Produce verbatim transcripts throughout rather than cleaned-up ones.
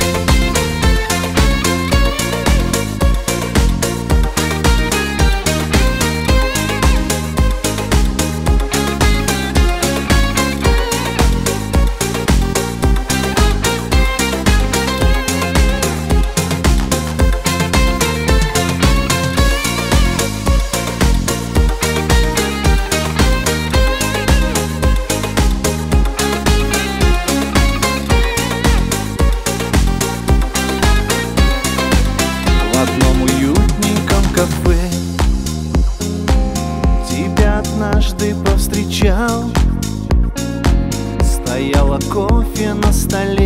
Однажды повстречал, стояло кофе на столе,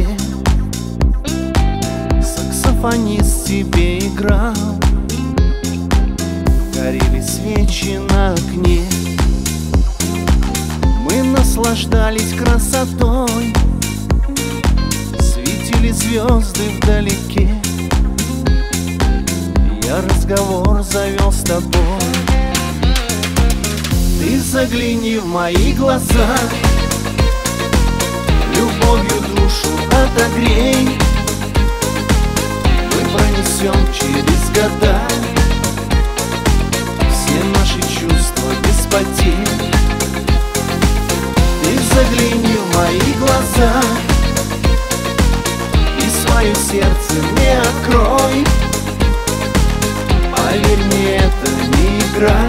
саксофонист тебе играл, горели свечи на окне. Мы наслаждались красотой, светили звезды вдалеке. Я разговор завел с тобой. Ты загляни в мои глаза, любовью душу отогрей. Мы пронесем через года все наши чувства без потерь. Ты загляни в мои глаза и свое сердце мне открой. Поверь мне, это не игра,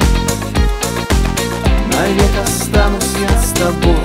навек останусь я с тобой.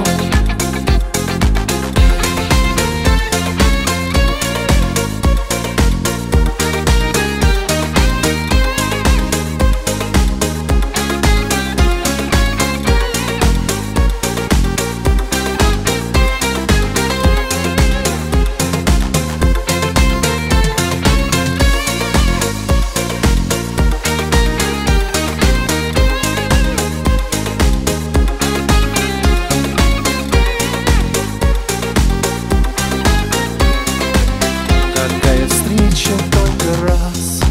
Только раз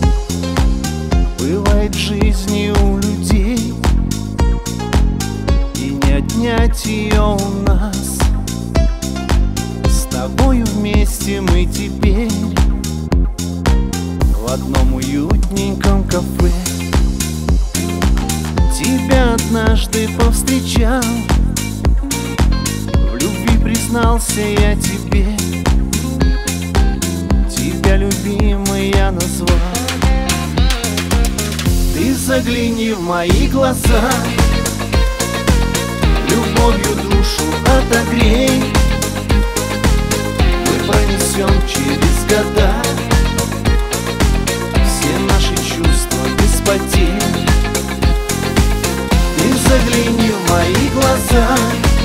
бывает в жизни у людей, и не отнять ее у нас. С тобою вместе мы теперь в одном уютненьком кафе. Тебя однажды повстречал, в любви признался я тебе. Тебя, любимый, я назвал. Ты загляни в мои глаза, любовью душу отогрей. Мы пронесем через года все наши чувства без потерь. Ты загляни в мои глаза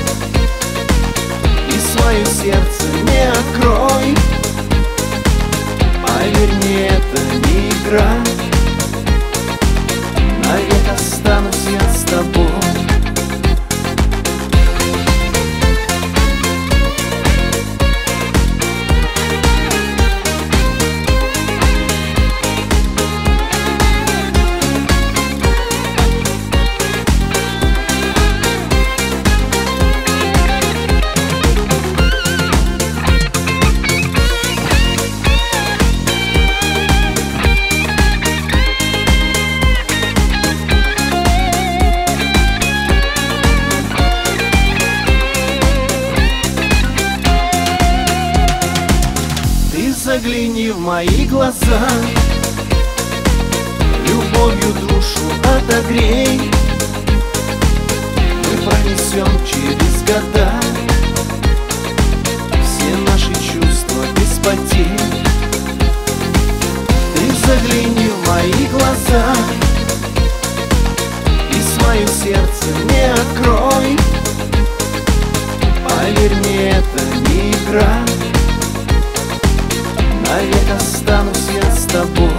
и свое сердце мне открой. Поверь мне, это не игра, навек останусь я с тобой. Загляни в мои глаза, любовью душу отогрей. Мы пронесем через года все наши чувства без потерь. Ты загляни в мои глаза и свое сердце мне открой. Поверь мне, это не игра, навек останусь я с тобой.